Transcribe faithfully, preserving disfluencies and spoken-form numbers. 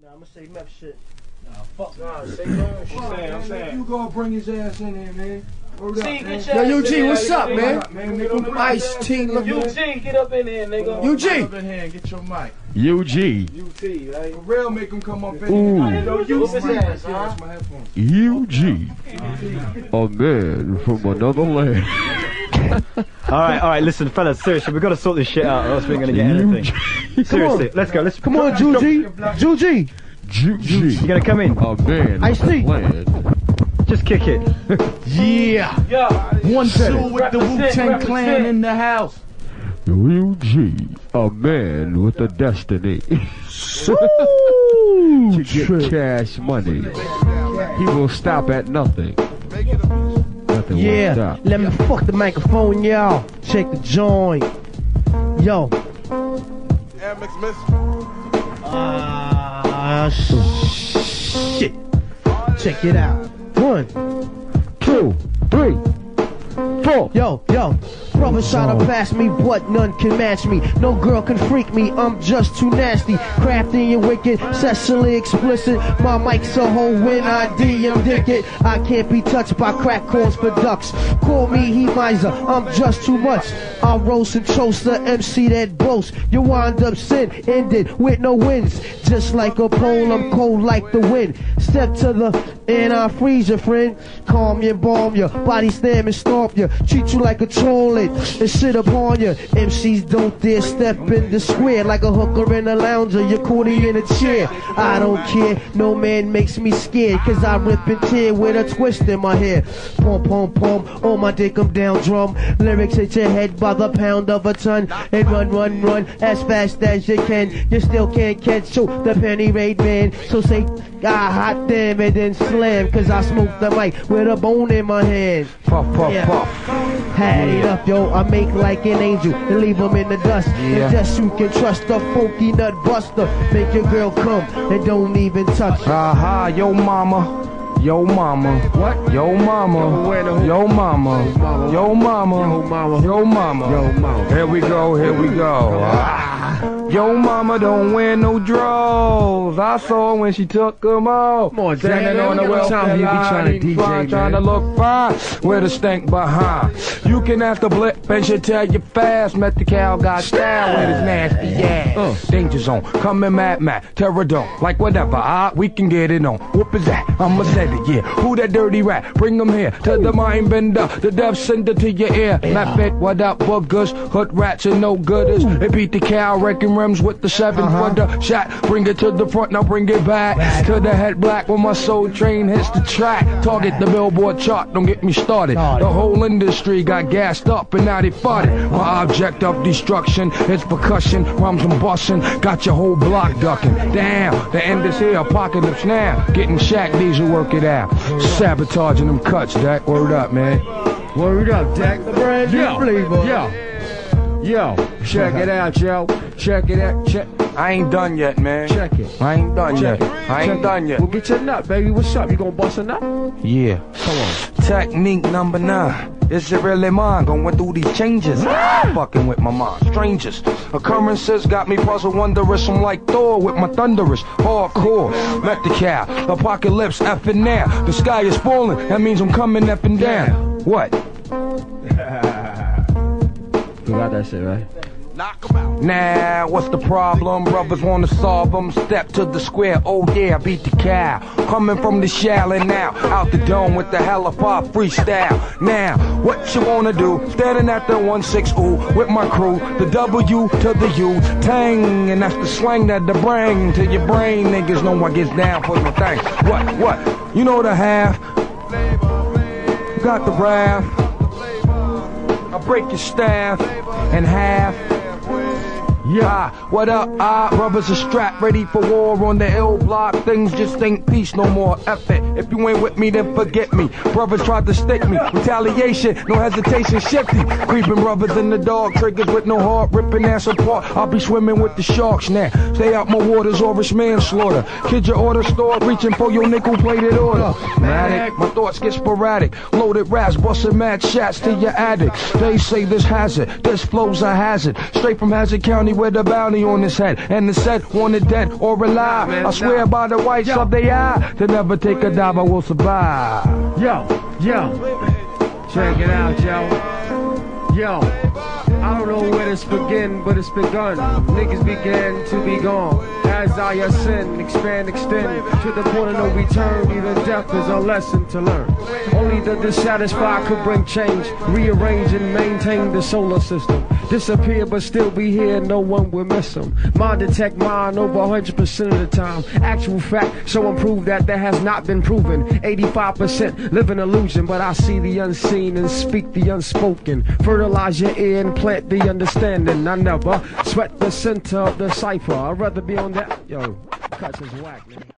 Nah, I'm gonna say meth shit. Nah, fuck. Nah, say no shit. I'm saying, I'm saying. You gonna bring his ass in here, man. Word up, See, man. get your Yo, ass U in G, here, what's up, nigga. man? Man, Ice T, look. U G, get up in here, nigga. U G. Get up in here and get your mic. U G. U T, right? For real, make him come up in Ooh. here. Yo, use his ass, huh? That's my headphones. U G. A man from another land. Alright, alright, listen, fellas, seriously, we've got to sort this shit out or else we ain't gonna get anything. Seriously, let's go, let's Come on, Juji. Juji. U G. You gonna come in? A man Ice from T. the land. Just kick it. Yeah. Yo, One, two with the Represent, Wu-Tang represent. Clan in the house. U G. A man with a destiny. To get cash money. He will stop at nothing. Nothing will Yeah, stop. let me fuck the microphone, y'all. Check the joint. Yo. Ah, shit. Check it out. One, Two, three, four. yo, yo. Brother try to pass me, but none can match me. No girl can freak me, I'm just too nasty. Crafty and wicked, sexually explicit. My mic's a hoe when I D M dick it. I can't be touched by crack corns for ducks. Call me he miser, I'm just too much. I'll roast and toast the M C that boasts. You wind up sin, ended with no wins. Just like a pole, I'm cold like the wind. Step to the and I freeze your friend. Calm you, bomb you, body slam and stomp you. Treat you like a toilet and sit upon you. M Cs don't dare step in the square like a hooker in a lounger. You're coolie in a chair. I don't care, no man makes me scared. Cause I rip and tear with a twist in my hair. Pom pom pom, on my dick I'm down drum. Lyrics hit your head by the pound of a ton. And run, run, run as fast as you can. You still can't catch so the penny raid man. So say, ah, hot damn it, then slam. Cause I smoke the mic with a bone in my hand. puff, puff, Yeah. puff. Had it up, yo, I make like an angel and leave them in the dust. Yeah. And just you can trust the funky nut buster. Make your girl come and don't even touch. Aha, yo mama. Yo mama. What? Yo mama. where the- Yo mama. Yo mama. Yo, mama. Yo mama. Yo, mama. Here we go, here we go. Ah. Yo mama don't wear no drawers. I saw when she took them off. Come on, Jack. Standing Man, on the what welfare time you be line, trying to D J, fine, trying to man? look fine. With a stink behind. You can ask the blip and she'll tell you fast. Met the cow got style with his nasty ass. Uh. Danger zone, coming mad mad, terror dome. Like whatever, ah, we can get it on. Whoop is that? I'ma set it, yeah. Who that dirty rat? Bring him here to the mind bender. The death sender to your ear. Not fit, what up, boogers? Hood rats and no gooders. They beat the cow, wrecking rims with the seven footer shot. Bring it to the front, now bring it back to the head black when my soul train hits the track. Target the billboard chart, don't get me started. The whole industry got gassed up and now they farted. My object of destruction is percussion. Rhymes I'm busting, got your whole block ducking. Damn, the end is here, apocalypse now. Getting Shaq Diesel, work it out. Sabotaging them cuts, Dak. Word up, man. Word up, Jack. The brand new Yo, flavor. yo, yo, check it out, yo. Check it out, check, I ain't done yet, man. check it. I ain't done Check yet. it. I ain't Check it. done yet. Well, get your nut, baby. What's up? You gonna bust a nut? Yeah. Come on. Technique number nine. Is it really mine? Going through these changes. Fucking with my mind. Strangers. Occurrences got me puzzled, wondrous. I'm like Thor with my thunderous. Hardcore. Met the cow. Apocalypse effing now. The sky is falling. That means I'm coming effing down. What? You got that shit, right? Now, what's the problem? Brothers wanna solve them. Step to the square, oh yeah, beat the cow. Coming from the shallon now, out the dome with the hella pop freestyle. Now, what you wanna do? Standing at the one six ooh with my crew, the W to the U, tang, and that's the slang that the bring to your brain. Niggas know what gets down for the thing. What, what? You know the half. You got the wrath. I break your staff in half. Yeah, what up, ah, brothers are strapped, ready for war on the ill block. Things just ain't peace no more, F it. If you ain't with me, then forget me. Brothers tried to stick me, retaliation, no hesitation, shifty. Creeping brothers in the dog, triggers with no heart, ripping ass apart. I'll be swimming with the sharks now. Stay out my waters or it's manslaughter. Kid your order store, reaching for your nickel-plated order. Matic, my thoughts get sporadic. Loaded raps, busting mad shots to your attic. They say this hazard, this flow's a hazard. Straight from Hazard County me with a bounty on his head. And the set wanted dead or alive. I swear by the whites of their eye, to never take a dive, I will survive. Yo, yo, check it out, yo. Yo, I don't know where this begin, but it's begun. Niggas began to be gone. As I ascend, expand, extend, to the point of no return. Even death is a lesson to learn. Only the dissatisfied could bring change, rearrange and maintain the solar system. Disappear but still be here, no one will miss them. Mind detect mind over one hundred percent of the time. Actual fact, so improve that that has not been proven. eighty-five percent live an illusion, but I see the unseen and speak the unspoken. Fertilize your ear and plant the understanding. I never sweat the center of the cipher. I'd rather be on that. Yo, cuts is whack, man.